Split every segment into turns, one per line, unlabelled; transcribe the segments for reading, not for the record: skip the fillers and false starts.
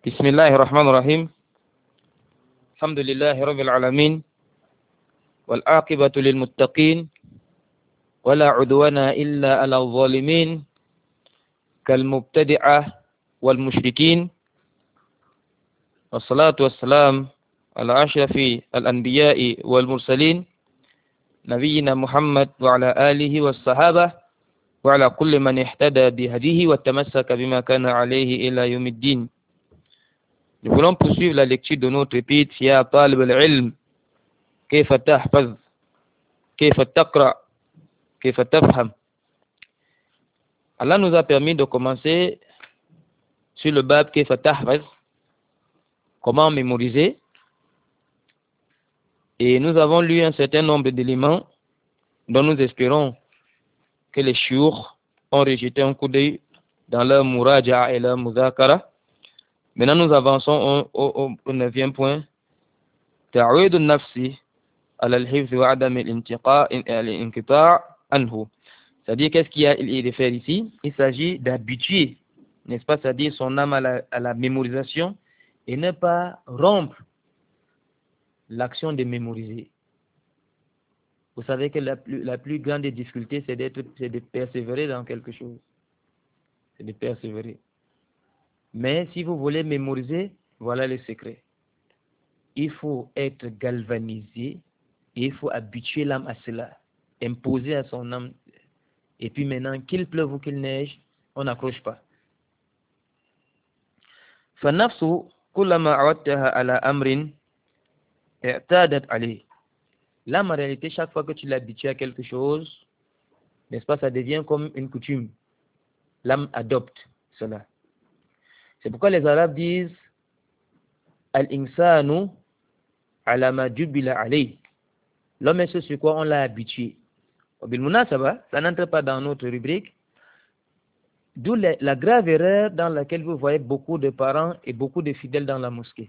بسم الله الرحمن الرحيم الحمد لله رب العالمين والعاقبة للمتقين ولا عدوان إلا على الظالمين كالمبتدعة والمشركين والصلاة والسلام على أشرف الأنبياء والمرسلين نبينا محمد وعلى آله والصحابة وعلى كل من اهتدى بهديه وتمسك بما كان عليه إلى يوم الدين. Nous voulons poursuivre la lecture de notre épître يا طالب العلم كيف تحفظ كيف تقرأ كيف تفهم. Allah nous a permis de commencer sur le bab كيف تحفظ, comment mémoriser, et nous avons lu un certain nombre d'éléments dont nous espérons que les chiours ont rejeté un coup d'œil dans leur muraja et leur mudhakara. Maintenant, nous avançons au 9e point. تعويد النفس على الحفظ وعدم الانقطاع عنه. C'est-à-dire, qu'est-ce qu'il y a de faire ici? Il s'agit d'habituer, n'est-ce pas, c'est-à-dire son âme à la mémorisation et ne pas rompre l'action de mémoriser. Vous savez que la plus grande des difficultés, c'est de persévérer dans quelque chose. C'est de persévérer. Mais si vous voulez mémoriser, voilà le secret. Il faut être galvanisé et il faut habituer l'âme à cela, imposer à son âme. Et puis maintenant, qu'il pleuve ou qu'il neige, on n'accroche pas. فالنفس كلما عودتها على أمر اعتادت عليه. L'âme, en réalité, chaque fois que tu l'habitues à quelque chose, n'est-ce pas, ça devient comme une coutume. L'âme adopte cela. C'est pourquoi les Arabes disent Al-insanu ala ma jubila alayh. L'homme est ce sur quoi on l'a habitué. Ça n'entre pas dans notre rubrique. D'où la grave erreur dans laquelle vous voyez beaucoup de parents et beaucoup de fidèles dans la mosquée.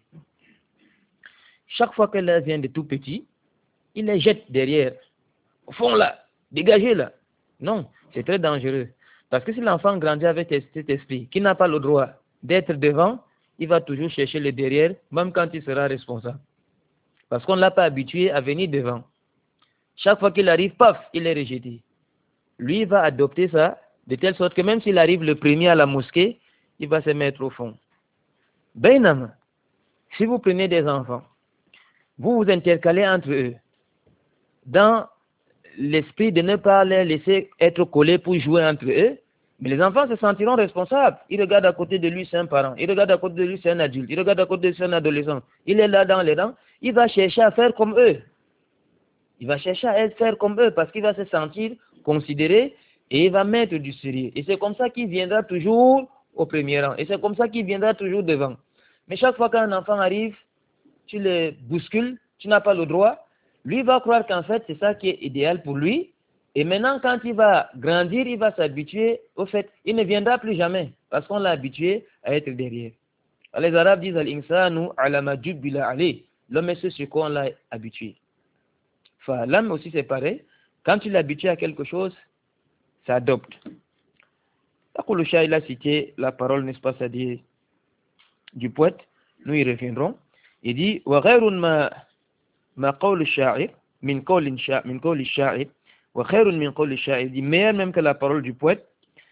Chaque fois que l'un vient de tout petit, il les jette derrière. Au fond là, dégagez là. Non, c'est très dangereux. Parce que si l'enfant grandit avec cet esprit, qui n'a pas le droit d'être devant, il va toujours chercher le derrière, même quand il sera responsable. Parce qu'on ne l'a pas habitué à venir devant. Chaque fois qu'il arrive, paf, il est rejeté. Lui, il va adopter ça, de telle sorte que même s'il arrive le premier à la mosquée, il va se mettre au fond. Bainama, si vous prenez des enfants, vous vous intercalez entre eux, dans l'esprit de ne pas les laisser être collés pour jouer entre eux, mais les enfants se sentiront responsables. Ils regardent à côté de lui, c'est un parent. Ils regardent à côté de lui, c'est un adulte. Ils regardent à côté de lui, c'est un adolescent. Il est là dans les rangs. Il va chercher à faire comme eux. Il va chercher à faire comme eux parce qu'il va se sentir considéré et il va mettre du sérieux. Et c'est comme ça qu'il viendra toujours au premier rang. Et c'est comme ça qu'il viendra toujours devant. Mais chaque fois qu'un enfant arrive, tu le bouscules, tu n'as pas le droit. Lui va croire qu'en fait, c'est ça qui est idéal pour lui. Et maintenant, quand il va grandir, il va s'habituer au fait. Il ne viendra plus jamais parce qu'on l'a habitué à être derrière. Alors, les Arabes disent Al-insanu ala ma jubbila alayh. L'homme est ce sur quoi on l'a habitué. Enfin, l'homme aussi, c'est pareil. Quand tu l'habitues à quelque chose, ça adopte. Le chat, il a cité la parole, n'est-ce pas, c'est-à-dire du poète. Nous y reviendrons. Il dit Wa ghayrun ma qawlu sha'ir min qawli sha'ir. وخير من قول الشاعر, dit meilleur même que la parole du poète.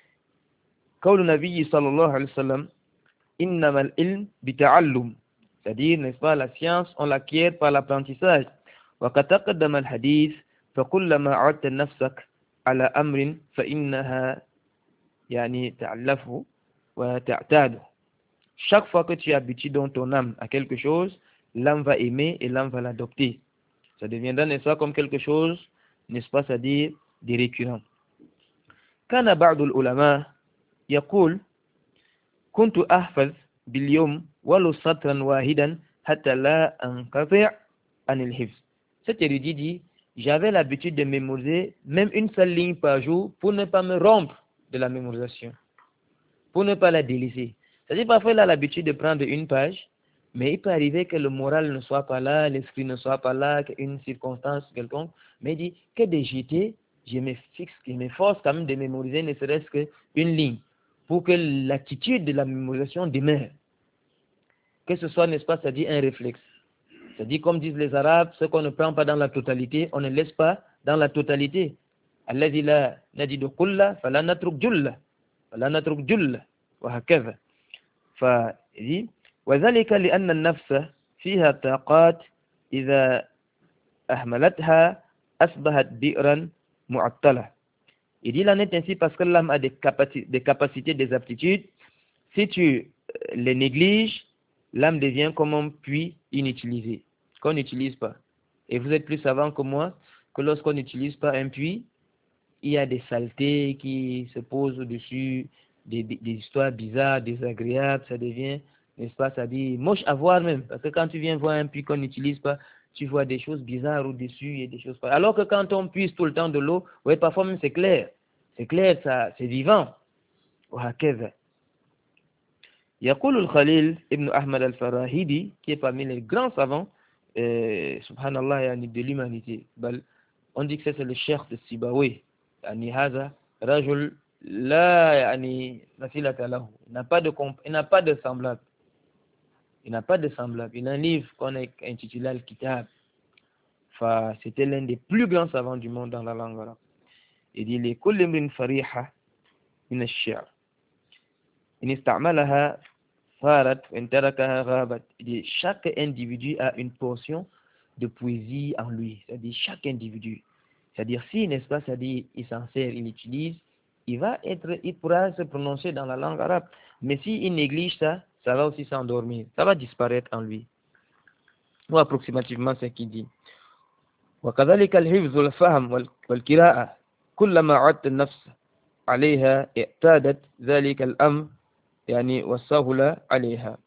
قول النبي صلى الله عليه وسلم إنما العلم بتعلم, c'est-à-dire, n'est-ce pas, la science on l'acquiert par l'apprentissage. وقد تقدم الحديث فكلما عدت نفسك على أمر فإنها يعني تعلفه وتعتاده. Chaque fois que tu habitues dans ton âme à quelque chose, l'âme va aimer et l'âme va l'adopter. Ça deviendra, n'est-ce pas, comme quelque chose, n'est-ce pas, c'est-à-dire des récurrents. كان بعض العلماء يقول كنت أحفظ باليوم ولو سطرا واحدا حتى لا أنقطع عن الحفظ. Cet érudit dit, j'avais l'habitude de mémoriser même une seule ligne par jour pour ne pas me rompre de la mémorisation, pour ne pas la délaisser. C'est-à-dire, parfois il a l'habitude de prendre une page, mais il peut arriver que le moral ne soit pas là, l'esprit ne soit pas là, qu'une circonstance quelconque. Mais il dit que de jeter, je m'efforce quand même de mémoriser ne serait-ce qu'une ligne, pour que l'attitude de la mémorisation demeure. que ce soit, n'est-ce pas, c'est-à-dire un réflexe. C'est-à-dire, comme disent les Arabes, ce qu'on ne prend pas dans la totalité, on ne laisse pas dans la totalité. الذي لا نجد كله فلا نترك جله فلا نترك جله وهكذا. فدي وذلك لأن النفس فيها طاقات إذا أهملتها أصبحت بئرا معطلة. Il dit là n'est ainsi parce que l'âme a des capacités, des aptitudes. Si tu les négliges, l'âme devient comme un puits inutilisé, qu'on n'utilise pas. Et vous êtes plus savant que moi que lorsqu'on n'utilise pas un puits, il y a des saletés qui se posent au-dessus, des histoires bizarres, désagréables, ça devient, n'est-ce pas, ça dit moche à voir même. Parce que quand tu viens voir un puits qu'on n'utilise pas, tu vois des choses bizarres au-dessus et des choses pas. Alors que quand on puise tout le temps de l'eau, ouais, parfois même c'est clair. C'est clair, ça, c'est vivant. وهكذا. يقول الخليل ابن أحمد الفراهيدي, qui est parmi les grands savants, subhanallah, yani de l'humanité. On dit que c'est le cheikh de Sibawayh. يعني هذا رجل لا يعني مثيلة له. Il n'a pas de semblable. Il n'a pas de semblable. Il a un livre qu'on a intitulé Al-Kitab. C'était l'un des plus grands savants du monde dans la langue arabe. Il dit لكل امرئ فريحة من الشعر إن استعملها صارت وإن تركها غابت. Il dit chaque individu a une portion de poésie en lui. C'est-à-dire chaque individu. C'est-à-dire si, n'est-ce pas, c'est-à-dire il s'en sert, il l'utilise, il pourra se prononcer dans la langue arabe. Mais s'il néglige ça, ça va aussi s'endormir, ça va disparaître en lui. Ou approximativement ce qu'il dit. وكذلك الحفظ والفهم والقراءة كلما عدت النفس عليها اعتادت ذلك الأمر يعني والسهولة عليها.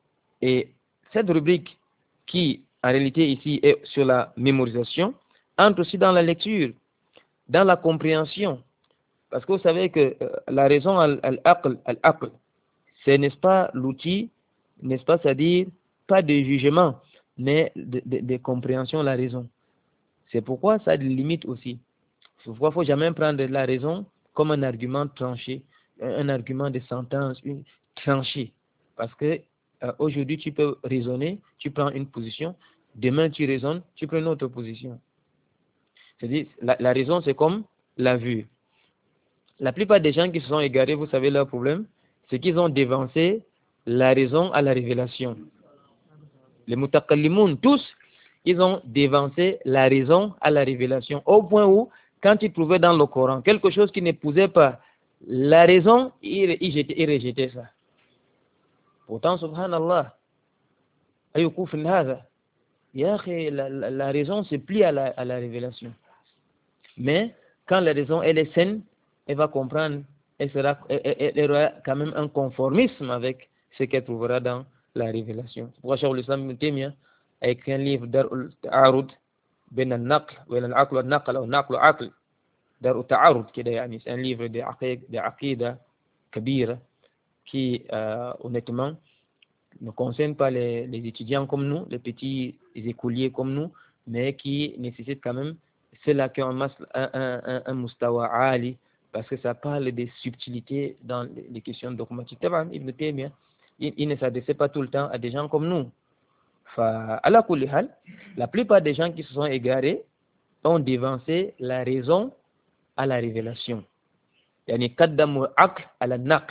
Et cette rubrique qui en réalité ici est sur la mémorisation entre aussi dans la lecture, dans la compréhension. Parce que vous savez que la raison, al-aql, c'est, n'est-ce pas, l'outil, n'est-ce pas, c'est-à-dire, pas de jugement, mais de compréhension, la raison. C'est pourquoi ça a des limites aussi. Pourquoi il ne faut jamais prendre la raison comme un argument tranché, un argument de sentence, tranché. Parce que aujourd'hui, tu peux raisonner, tu prends une position, demain, tu raisonnes, tu prends une autre position. C'est-à-dire, la raison, c'est comme la vue. La plupart des gens qui se sont égarés, vous savez leur problème, c'est qu'ils ont dévancé la raison à la révélation. Les mutakalimoun, tous, ils ont dévancé la raison à la révélation. Au point où, quand ils trouvaient dans le Coran quelque chose qui n'épousait pas la raison, ils rejetaient ça. Pourtant, subhanallah, la raison se plie à la révélation. Mais quand la raison elle est saine, elle va comprendre, elle aura quand même un conformisme avec ce qu'elle trouvera dans la révélation. C'est pourquoi Cheikh al-Islam Ibn Taymiyyah a écrit un livre Dar'ul Ta'arud ben al-Naql wa al-Aql wa al-Naql ou Naql wa Aql. Dar'ul Ta'arud, c'est un livre d'Aqida Kabira qui honnêtement ne concerne pas les étudiants comme nous, les petits écoliers comme nous, mais qui nécessite quand même ceux-là qui ont un mustawa ali, parce que ça parle des subtilités dans les questions dogmatiques. Ibn Taymiyyah, il ne s'adressait pas tout le temps à des gens comme nous. La plupart des gens qui se sont égarés ont dévancé la raison à la révélation. يعني قدموا العقل على النقل.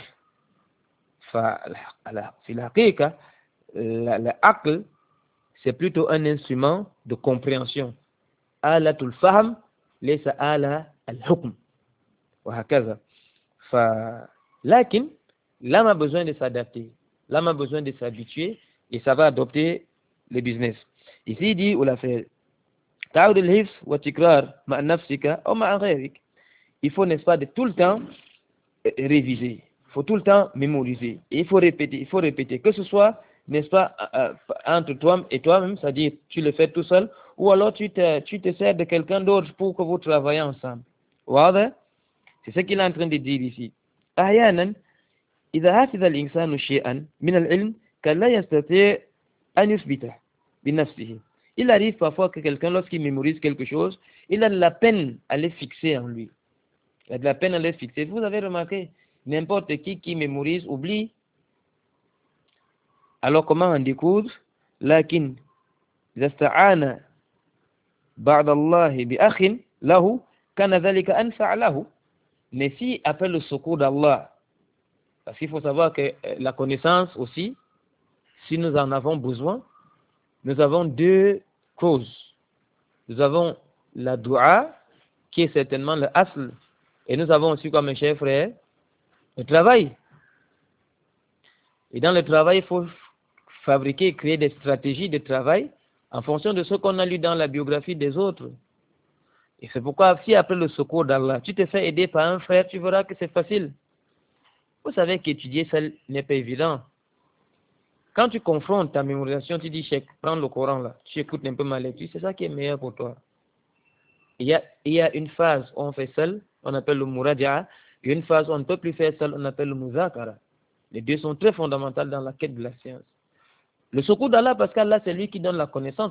في الحقيقة العقل c'est plutôt un instrument de compréhension. آلة الفهم ليس آلة الحكم وهكذا. لكن l'âme a besoin de s'adapter, l'âme a besoin de s'habituer et ça va adopter le business. Ici il dit ou la fait تعود الحفظ والتكرار مع نفسك أو مع غيرك. Il faut, n'est-ce pas, de tout le temps réviser. Il faut tout le temps mémoriser. Et il faut répéter. Que ce soit, n'est-ce pas, entre toi et toi-même, c'est-à-dire tu le fais tout seul, ou alors tu te sers de quelqu'un d'autre pour que vous travaillez ensemble. واضح? C'est ce qu'il est en train de dire ici. أحيانا إذا حفظ الإنسان شيئا من العلم كان لا يستطيع أن يثبته بنفسه. Il arrive parfois que quelqu'un, lorsqu'il mémorise quelque chose, il a de la peine à le fixer en lui. Il a de la peine à les fixer. Vous avez remarqué, n'importe qui mémorise, oublie. Alors comment en découdre? Lakin إذا استعان بعد الله بأخ له كان ذلك أنفع له. Mais si appelle le secours d'Allah, parce qu'il faut savoir que la connaissance aussi, si nous en avons besoin, nous avons deux causes. Nous avons la dua, qui est certainement le asl, et nous avons aussi, comme mes chers frères, le travail. Et dans le travail, il faut fabriquer, créer des stratégies de travail en fonction de ce qu'on a lu dans la biographie des autres. Et c'est pourquoi, si après le secours d'Allah, tu te fais aider par un frère, tu verras que c'est facile. Vous savez qu'étudier seul n'est pas évident. Quand tu confrontes ta mémorisation, tu dis, Cheikh, prends le Coran là, tu écoutes un peu ma lecture, c'est ça qui est meilleur pour toi. Il y a une phase où on fait seul, on appelle le muraja'a, et une phase où on ne peut plus faire seul, on appelle le muzakara. Les deux sont très fondamentaux dans la quête de la science. Le secours d'Allah, parce qu'Allah, c'est lui qui donne la connaissance.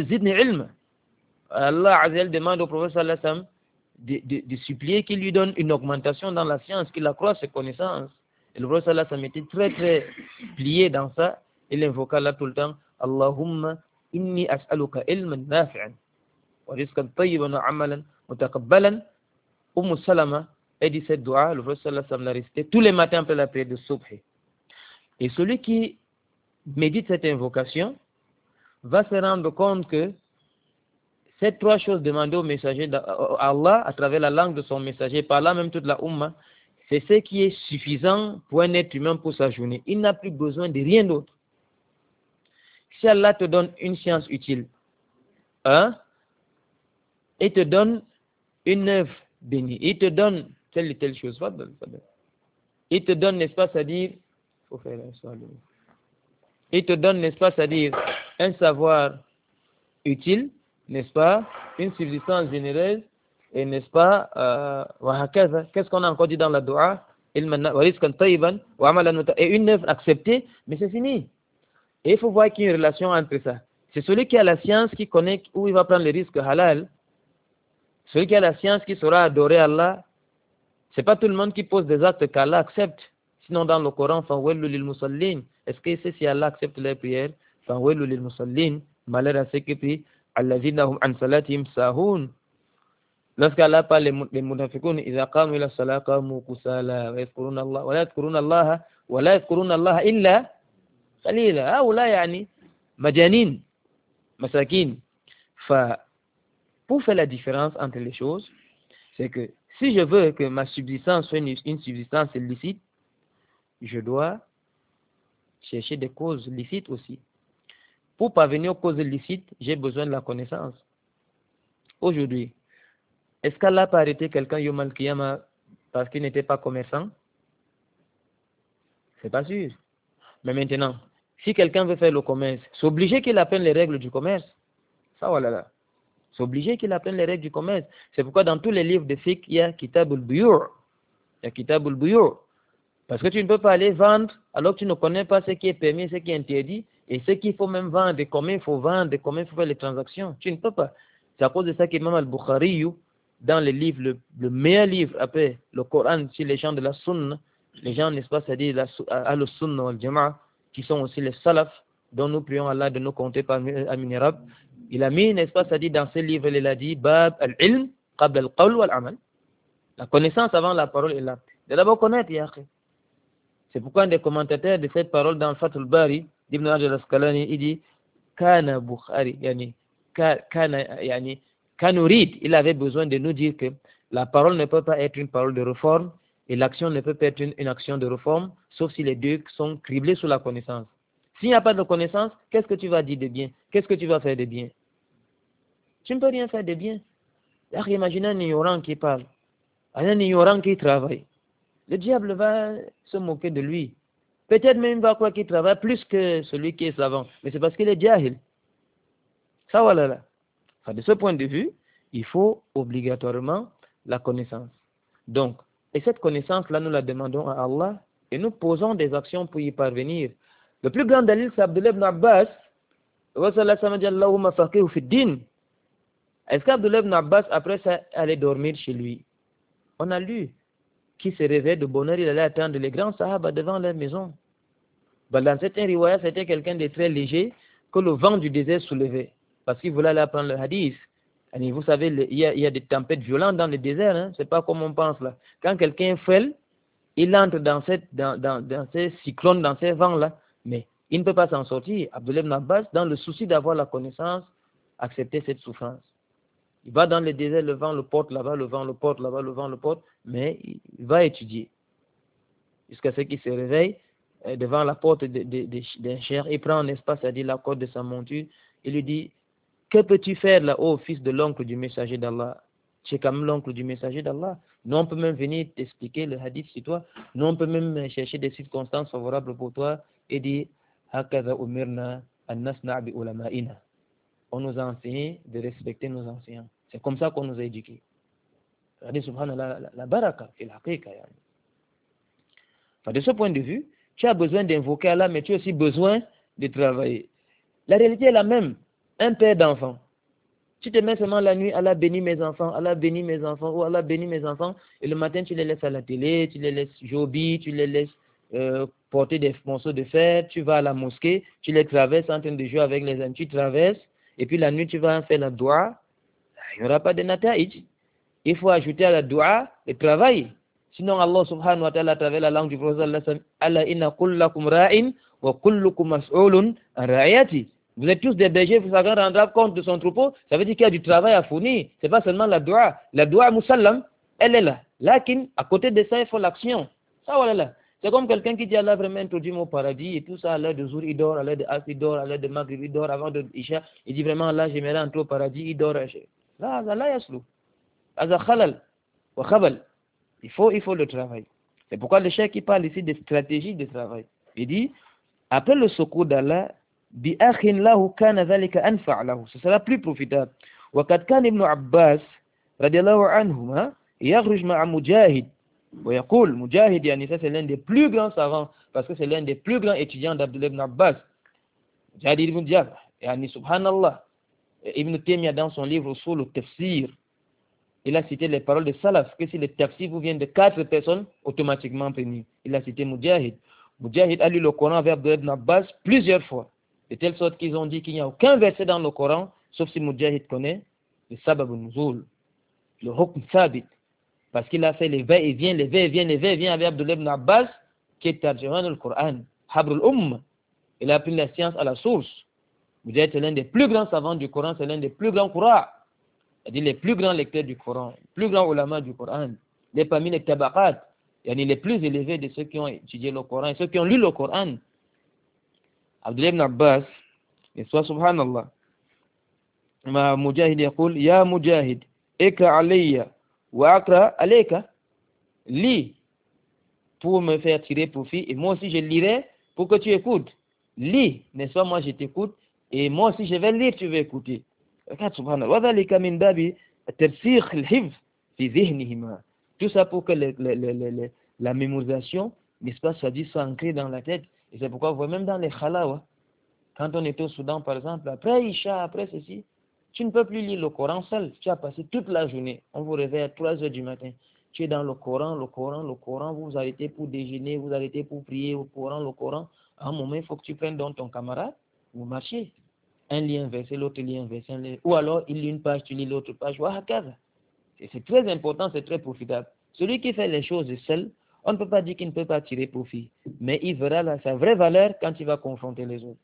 Allah Azza demande au prophète sallallahu alayhi wa sallam de supplier qu'il lui donne une augmentation dans la science, qu'il accroisse ses connaissances. Et le prophète sallallahu alayhi wa sallam était très très plié dans ça. Il invoqua là tout le temps, Allahumma inni as'aluka ilman nafi'an wa rizqan tayyiban wa amalan mutaqabbalan. Salama a dit cette dua, le prophète sallallahu alayhi wa sallam l'a récité tous les matins après la prière de Subh. Et celui qui médite cette invocation va se rendre compte que ces trois choses demandées au messager d'Allah à travers la langue de son messager, par là même toute la Ummah, c'est ce qui est suffisant pour un être humain pour sa journée. Il n'a plus besoin de rien d'autre. Si Allah te donne une science utile, et te donne une œuvre bénie, il te donne telle et telle chose, il te donne, n'est-ce pas, c'est-à-dire, il te donne, n'est-ce pas, c'est-à-dire un savoir utile, n'est-ce pas, une subsistance généreuse, et n'est-ce pas, qu'est-ce qu'on a encore dit dans la dua, et une œuvre acceptée, mais c'est fini. Et il faut voir qu'il y a une relation entre ça. C'est celui qui a la science qui connaît où il va prendre les risques halal. Celui qui a la science qui saura adorer Allah. C'est pas tout le monde qui pose des actes qu'Allah accepte. Sinon dans le Coran, est-ce que c'est si Allah accepte les prières? Malheur à ceux qui prient. Lorsqu'Allah parle les munafiqun, إذا قاموا إلى الصلاة قاموا كسالى ويذكرون الله ولا يذكرون الله إلا قليلا. هؤلاء يعني مجانين مساكين. Pour faire la différence entre les choses, c'est que si je veux que ma subsistance soit une subsistance illicite, je dois chercher des causes licites aussi. Pour parvenir aux causes licites, j'ai besoin de la connaissance. Aujourd'hui, est-ce qu'Allah peut arrêter quelqu'un Yom al-Qiyamah parce qu'il n'était pas commerçant? C'est pas sûr. Mais maintenant, si quelqu'un veut faire le commerce, c'est obligé qu'il apprenne les règles du commerce. Ça, voilà. C'est obligé qu'il apprenne les règles du commerce. C'est pourquoi dans tous les livres de fiqh, il y a Kitab al-Buyur. Il y a Kitab al-Buyur. Parce que tu ne peux pas aller vendre alors que tu ne connais pas ce qui est permis, ce qui est interdit, et ce qu'il faut même vendre, et combien il faut vendre, et combien il faut faire les transactions. Tu ne peux pas. C'est à cause de ça qu'Imam al-Bukhari, dans le livre, le meilleur livre après le Coran, sur les gens de la Sunna, les gens, n'est-ce pas, c'est-à-dire al-Sunna wal-Jama'a, qui sont aussi les salaf, dont nous prions Allah de nous compter parmi Amin Rab. Il a mis, n'est-ce pas, c'est-à-dire dans ce livre, il a dit Bab al-ilm qabla al-qawl wal-amal. La connaissance avant la parole et l'acte. De d'abord connaître, yaqi. C'est pourquoi un des commentateurs de cette parole dans Fathul Bari, d'Ibn Hajar al-Asqalani, il dit Kana Bukhari, Kanurid, il avait besoin de nous dire que la parole ne peut pas être une parole de réforme et l'action ne peut pas être une action de réforme, sauf si les deux sont criblés sous la connaissance. S'il n'y a pas de connaissance, qu'est-ce que tu vas dire de bien? Qu'est-ce que tu vas faire de bien? Tu ne peux rien faire de bien. Imaginez un ignorant qui parle, un ignorant qui travaille. Le diable va se moquer de lui. Peut-être même il va croire qu'il travaille plus que celui qui est savant. Mais c'est parce qu'il est jahil. Ça, voilà. Enfin, de ce point de vue, il faut obligatoirement la connaissance. Donc, et cette connaissance-là, nous la demandons à Allah et nous posons des actions pour y parvenir. Le plus grand dalil, c'est Abdullah ibn Abbas. Est-ce qu'Abdullah ibn Abbas, après ça, allait dormir chez lui? On a lu qui se réveille de bonheur, il allait attendre les grands sahaba devant leur maison. Bah, dans certains riwayas, c'était quelqu'un de très léger que le vent du désert soulevait. Parce qu'il voulait aller apprendre le hadith. Et vous savez, il y a des tempêtes violentes dans le désert. Hein? Ce n'est pas comme on pense là. Quand quelqu'un est frêle, il entre dans ces cyclones, dans ces vents-là. Mais il ne peut pas s'en sortir. Abdullah ibn Abbas, dans le souci d'avoir la connaissance, acceptait cette souffrance. Il va dans le désert, le vent le porte là-bas, le vent le porte là-bas, le vent le porte, mais il va étudier. Jusqu'à ce qu'il se réveille devant la porte d'un cher, il prend un espace, c'est-à-dire la corde de sa monture, il lui dit, que peux-tu faire là, ô fils de l'oncle du messager d'Allah? Tu es quand même l'oncle du messager d'Allah. Nous, on peut même venir t'expliquer le hadith sur toi. Nous, on peut même chercher des circonstances favorables pour toi et dire, hakaza umirna an nasna' bi ulama'ina. On nous a enseigné de respecter nos enseignants. C'est comme ça qu'on nous a éduqués. Regardez, subhanallah, la baraka, c'est la haqiqa. De ce point de vue, tu as besoin d'invoquer Allah, mais tu as aussi besoin de travailler. La réalité est la même. Un père d'enfant. Tu te mets seulement la nuit, Allah bénit mes enfants, Allah bénit mes enfants, ou Allah bénit mes enfants, et le matin tu les laisses à la télé, tu les laisses jouer, tu les laisses porter des morceaux de fer, tu vas à la mosquée, tu les traverses en train de jouer avec les amis, tu traverses, et puis la nuit tu vas faire la dua, il n'y aura pas de nata'ij. Il faut ajouter à la dua le travail. Sinon Allah subhanahu wa ta'ala à travers la langue du prophète, Allah inna kullakum ra'in wa kullukum mas'ulun an ra'iyati. Vous êtes tous des bergers, vous chacun rendra compte de son troupeau. Ça veut dire qu'il y a du travail à fournir. Ce n'est pas seulement la dua. La dua musallam, elle est là. Lakin, à côté de ça, il faut l'action. Ça, voilà là. C'est comme quelqu'un qui dit Allah vraiment introduit au paradis et tout ça à l'heure de jour, il dort, à l'heure de Asr, il dort, à l'heure de Maghrib, il dort, avant de Isha. Il dit vraiment Allah, j'aimerais entrer au paradis, il dort. Là, Allah yaslu. Aza khalal wa khabal. Il faut le travail. C'est pourquoi le cheikh qui parle ici de stratégie de travail. Il dit, après le secours d'Allah, بأخ له كان ذلك أنفع له. Ce sera plus profitable. وقد كان ابن عباس رضي الله عنهما يخرج مع مجاهد ويقول مجاهد يعني ça c'est l'un des plus grands savants parce que c'est l'un des plus grands étudiants d'Abdullah ibn Abbas. Mujahid ibn Jabr يعني subhanallah. Ibn Taymiyyah dans son livre sur le tafsir, il a cité les paroles de Salaf que si le tafsir vous vient de 4 personnes automatiquement prévenu. Il a cité Mujahid. Mujahid a lu le Coran avec Abdullah ibn Abbas plusieurs fois. De telle sorte qu'ils ont dit qu'il n'y a aucun verset dans le Coran, sauf si Mujahid connaît le sabab al-nuzul, le hukm thabit. Parce qu'il a fait les va-et-vient, les va-et-vient, les va-et-vient avec Abdullah ibn Abbas, qui est tarjuman al-Coran, habr al-umm. Il a appris la science à la source. Mujahid est l'un des plus grands savants du Coran, c'est l'un des plus grands Qur'ans. C'est-à-dire les plus grands lecteurs du Coran, les plus grands ulama du Coran, les parmi les tabaqat, les plus élevés de ceux qui ont étudié le Coran, et ceux qui ont lu le Coran. Abdullah ibn Abbas, et soit subhanallah, Mujahid يقول يا مجاهد اقرأ علي وأقرأ عليك, lis pour me faire tirer profit et moi aussi je lirai pour que tu écoutes. Lis, n'est-ce pas, moi je t'écoute et moi aussi je vais lire, tu vas écouter. Regarde subhanallah. وذلك من باب ترسيخ الحفظ في ذهنهما. Tout ça pour que la mémorisation, n'est-ce pas, soit ancrée dans la tête. Et c'est pourquoi vous voyez même dans les khalawa, quand on était au Soudan par exemple, après Isha, après ceci, tu ne peux plus lire le Coran seul. Tu as passé toute la journée. On vous réveille à 3 heures du matin. Tu es dans le Coran, vous vous arrêtez pour déjeuner, vous arrêtez pour prier au Coran. À un moment, il faut que tu prennes donc ton camarade, vous marchez. Un lit inversé, l'autre lit inversé. Ou alors, il lit une page, tu lis l'autre page. C'est très important, c'est très profitable. Celui qui fait les choses seul, on ne peut pas dire qu'il ne peut pas tirer profit. Mais il verra sa vraie valeur quand il va confronter les autres.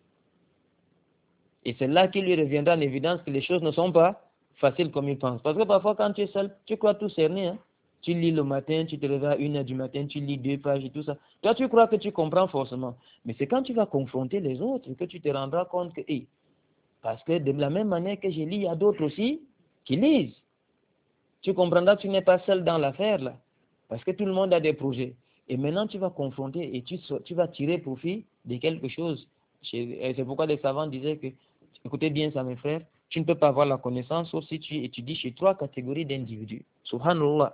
Et c'est là qu'il lui reviendra en évidence que les choses ne sont pas faciles comme il pense. Parce que parfois, quand tu es seul, tu crois tout cerner. Hein? Tu lis le matin, tu te réveilles à 1 heure du matin, tu lis 2 pages et tout ça. Toi, tu crois que tu comprends forcément. Mais c'est quand tu vas confronter les autres que tu te rendras compte que, parce que de la même manière que je lis, il y a d'autres aussi qui lisent. Tu comprendras que tu n'es pas seul dans l'affaire là. Parce que tout le monde a des projets. Et maintenant, tu vas confronter et tu vas tirer profit de quelque chose. Et c'est pourquoi les savants disaient que, écoutez bien ça mes frères, tu ne peux pas avoir la connaissance sauf si tu étudies chez 3 catégories d'individus. Subhanallah.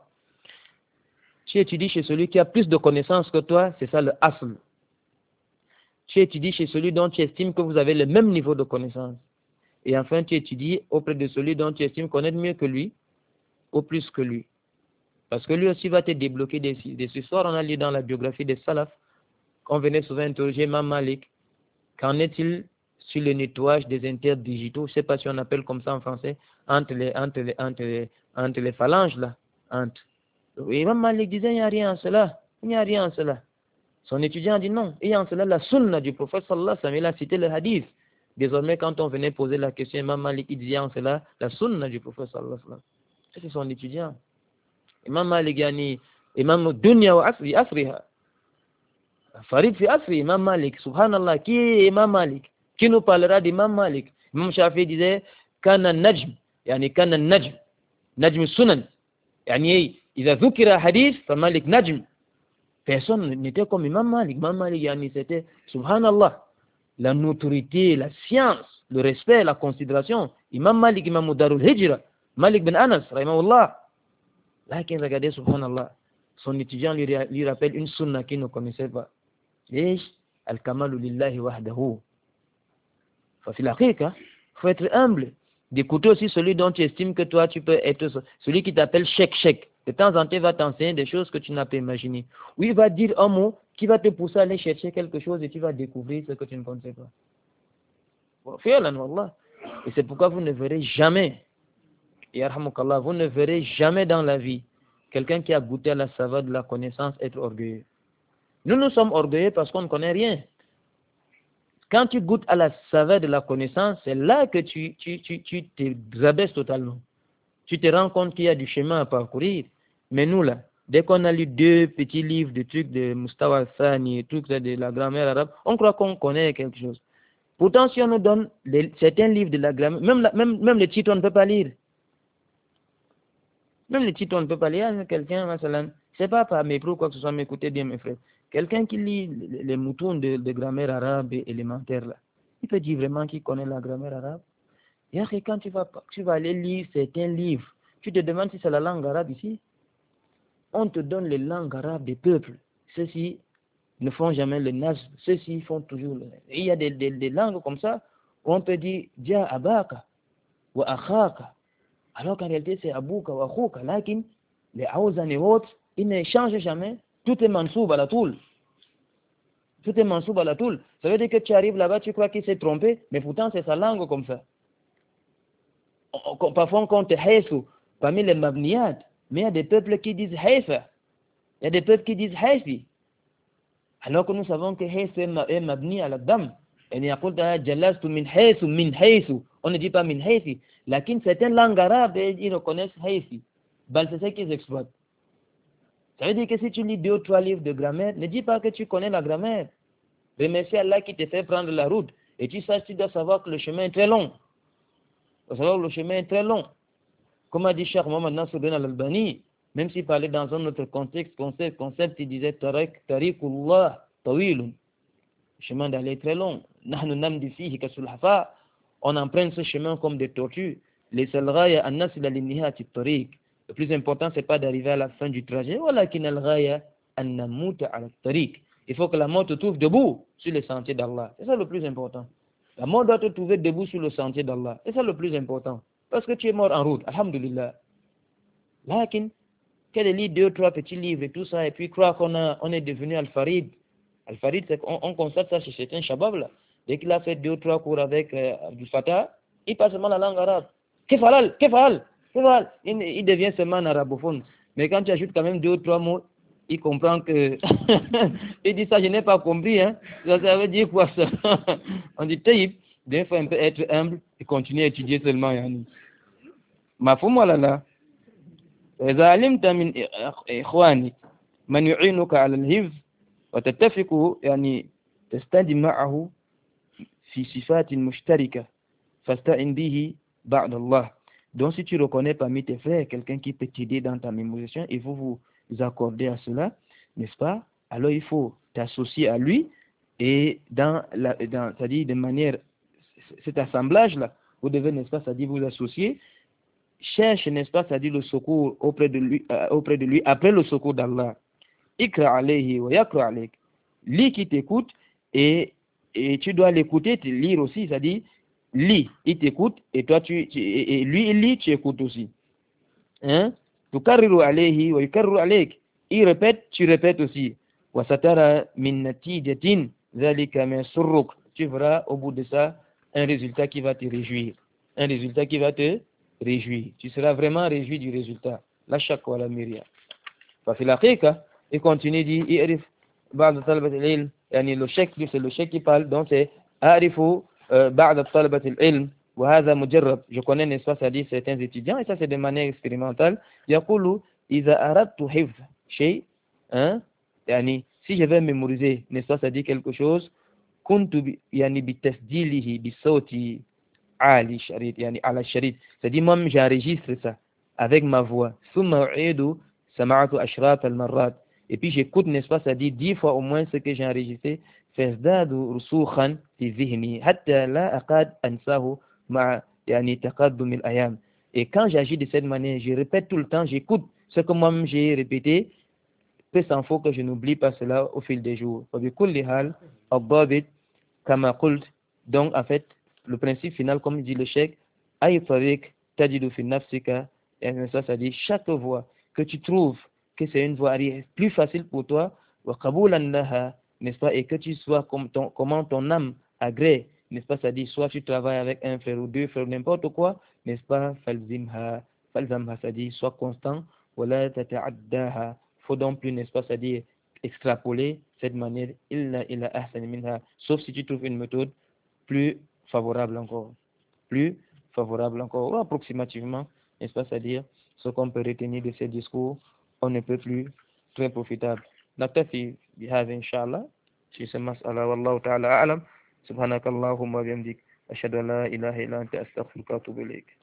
Tu étudies chez celui qui a plus de connaissances que toi, c'est ça le asl. Tu étudies chez celui dont tu estimes que vous avez le même niveau de connaissance. Et enfin, tu étudies auprès de celui dont tu estimes connaître mieux que lui, ou plus que lui. Parce que lui aussi va te débloquer des histoires. On a lu dans la biographie des Salaf On venait souvent interroger Imam Malik. Qu'en est-il sur le nettoyage des interdigitaux? Je ne sais pas si on appelle comme ça en français, entre les phalanges là. Imam Malik disait, il n'y a rien en cela. Il n'y a rien en cela. Son étudiant a dit non. Il y a en cela la sunna du prophète sallallahu alayhi wa sallam. Il a cité le hadith. Désormais, quand on venait poser la question, Imam Malik il disait en cela la sunna du prophète sallallahu alayhi wa sallam. C'est son étudiant. Imam Malik yani Imam Dunya wa Asriha. Farid fi Asri, Imam Malik. Subhanallah, qui est Imam Malik? Qui nous parlera d'Imam Malik? Imam Shafi disait Kana Najm. Yani Kana Najm. Najm Sunan. Yani إذا ذكر حديث فمالك نجم. Personne n'était comme Imam Malik. Imam Malik, yani, c'était, subhanallah, la notoriété, la science, le respect, la considération. Imam Malik, Imam Darul Hijra, Malik bin Anas, rahimahullah. Là, regardez, subhanallah, son étudiant lui rappelle une sunna qu'il ne connaissait pas. Al-Kamalu lillahi wahdahu. Fafil aqiqa, faut être humble. D'écouter aussi celui dont tu estimes que toi, tu peux être, celui qui t'appelle Sheikh. De temps en temps, il va t'enseigner des choses que tu n'as pas imaginées. Ou il va dire un mot qui va te pousser à aller chercher quelque chose et tu vas découvrir ce que tu ne connaissais pas. Et c'est pourquoi vous ne verrez jamais, vous ne verrez jamais dans la vie quelqu'un qui a goûté à la saveur de la connaissance être orgueilleux. Nous sommes orgueilleux parce qu'on ne connaît rien. Quand tu goûtes à la saveur de la connaissance, c'est là que tu te rabaisses totalement. Tu te rends compte qu'il y a du chemin à parcourir. Mais nous, là, dès qu'on a lu 2 petits livres de trucs de Mustawa Thani, trucs de la grammaire arabe, on croit qu'on connaît quelque chose. Pourtant, si on nous donne certains livres de la grammaire, même les titres, on ne peut pas lire. Même les titres, on ne peut pas lire. Quelqu'un, c'est pas par mépris ou quoi que ce soit, mais écoutez bien, mes frères. Quelqu'un qui lit les moutons de grammaire arabe élémentaire, là, il peut dire vraiment qu'il connaît la grammaire arabe. Et quand tu vas aller lire certains livres, tu te demandes si c'est la langue arabe ici. On te donne les langues arabes des peuples. Ceux-ci ne font jamais le nas, ceux-ci font toujours le nas. Et il y a des langues comme ça où on peut dire Dia abaka wa akhaka. Alors qu'en réalité c'est abouka wa akhuka. Lakin les aouzan et autres, ils ne changent jamais. Tout est mansoub à la toule. Tout est mansoub à la toule. Ça veut dire que tu arrives là-bas, tu crois qu'il s'est trompé, mais pourtant c'est sa langue comme ça. Parfois on compte Haïsou parmi les Mabniyat, mais il y a des peuples qui disent Haïfa, il y a des peuples qui disent Haïfi. Alors que nous savons que Haïsou est Mabni à la dame. On ne dit pas min Haïfi. Lakin certaines langues arabes, ils reconnaissent Haïfi. C'est ce qu'ils exploitent. Ça veut dire que si tu lis 2 ou 3 livres de grammaire, ne dis pas que tu connais la grammaire. Remercie Allah qui te fait prendre la route. Et tu dois savoir que le chemin est très long. Il faut savoir que le chemin est très long. Comme a dit Cheikh Mohamed Nasruddin al-Albani, même s'il parlait dans un autre concept, il disait Tariqullah tawilun. Le chemin d'aller est très long. Nahnu namdi fihi kasulhafa. On emprunte ce chemin comme des tortues. Les salghaya an-nas ila linnihati tariq. Le plus important, c'est pas d'arriver à la fin du trajet. Walakin al-ghaya an namuta ala tariq. Il faut que la mort te trouve debout sur le sentier d'Allah. C'est ça le plus important. La mort doit te trouver debout sur le sentier d'Allah. C'est ça le plus important. Parce que tu es mort en route. Alhamdulillah. Lakin, qu'elle lit 2 ou 3 petits livres et tout ça, et puis croire on est devenu Al-Farid. Al-Farid, on constate ça chez certains Shabab là. Dès qu'il a fait 2 ou 3 cours avec Abdul Fattah, il passe seulement la langue arabe. Kefal. Il devient seulement un arabophone. Mais quand tu ajoutes quand même 2 ou 3 mots, il comprend que... il dit ça, je n'ai pas compris. Hein. Ça veut dire quoi ça? On dit, Taïb, il faut un peu être humble et continuer à étudier seulement. Yani. مفهوم ولا لا؟ إذا علمت من إخواني من يعينك على الحفظ وتتفق يعني تستند معه في صفات مشتركة فاستعن به بعد الله. Donc si tu reconnais parmi tes frères quelqu'un qui peut t'aider dans ta mémorisation, il faut vous accorder à cela, n'est-ce pas? Alors il faut t'associer à lui et c'est-à-dire de manière, cet assemblage-là, vous devez, n'est-ce pas, c'est-à-dire vous associer, cherche, n'est-ce pas, c'est-à-dire le secours auprès de lui après le secours d'Allah. Ikra alayhi wa yakra alayk. Lis qui t'écoute et tu dois l'écouter, te lire aussi, c'est-à-dire lis, il t'écoute et toi et lui il lit, tu écoutes aussi. Hein? Tukarriru alayhi wa yukarriru alayk. Il répète, tu répètes aussi. وَسَتَرَى مِن نَتِيجَةٍ ذَلِكَ مَا يَسُرُّكَ. Tu verras au bout de ça un résultat qui va te réjouir. Un résultat qui va te réjouir. Tu seras vraiment réjoui du résultat. La shak wa la miria. ففي الحقيقة, il continue dit, يعرف بعض طلبة العلم, يعني le chèque, c'est le chèque qui parle, donc c'est أعرف بعض طلبة العلم وهذا مجرب. Je connais, n'est-ce pas, ça dit certains étudiants, et ça c'est de manière expérimentale. يقول إذا أردت حفظ شيء, hein, يعني si je vais mémoriser, n'est-ce pas, ça dit quelque chose, كنت يعني بتسجيله بصوت عالي شريط, يعني على الشريط, c'est-à-dire moi j'enregistre ça avec ma voix. ثم أعيد سمعت أشراط المرات, et puis j'écoute, n'est-ce pas, ça dit 10 fois au moins ce que j'ai enregistré. فازداد رسوخا في ذهني حتى لا أكاد أنساه مع يعني تقدم الأيام. Et quand j'agis de cette manière, je répète tout le temps, j'écoute ce que moi-même j'ai répété, peu s'en faut que je n'oublie pas cela au fil des jours. وبكل حال الضابط كما قلت. Donc en fait, le principe final, comme dit le cheikh, أي طريق تجد في نفسك, et ça dit chaque voie que tu trouves que c'est une voie plus facile pour toi, وقبولا لها, n'est-ce pas, et que tu sois comment ton âme agrée, n'est-ce pas, ça dit soit tu travailles avec un frère ou deux frères, n'importe quoi, n'est-ce pas, فالزمها, ça dit sois constant, ولا تتعداها, faut donc plus, n'est-ce pas, ça dit extrapoler cette manière, إلا إلى أحسن منها, sauf si tu trouves une méthode plus favorable encore, ou approximativement, n'est-ce pas, c'est-à-dire ce qu'on peut retenir de ces discours, on ne peut plus très profitable. نكتفي بهذا إن شاء الله في مسألة والله تعالى أعلم. سبحانك اللهم وبحمدك أشهد أن لا إله إلا أنت أستغفرك وأتوب إليك.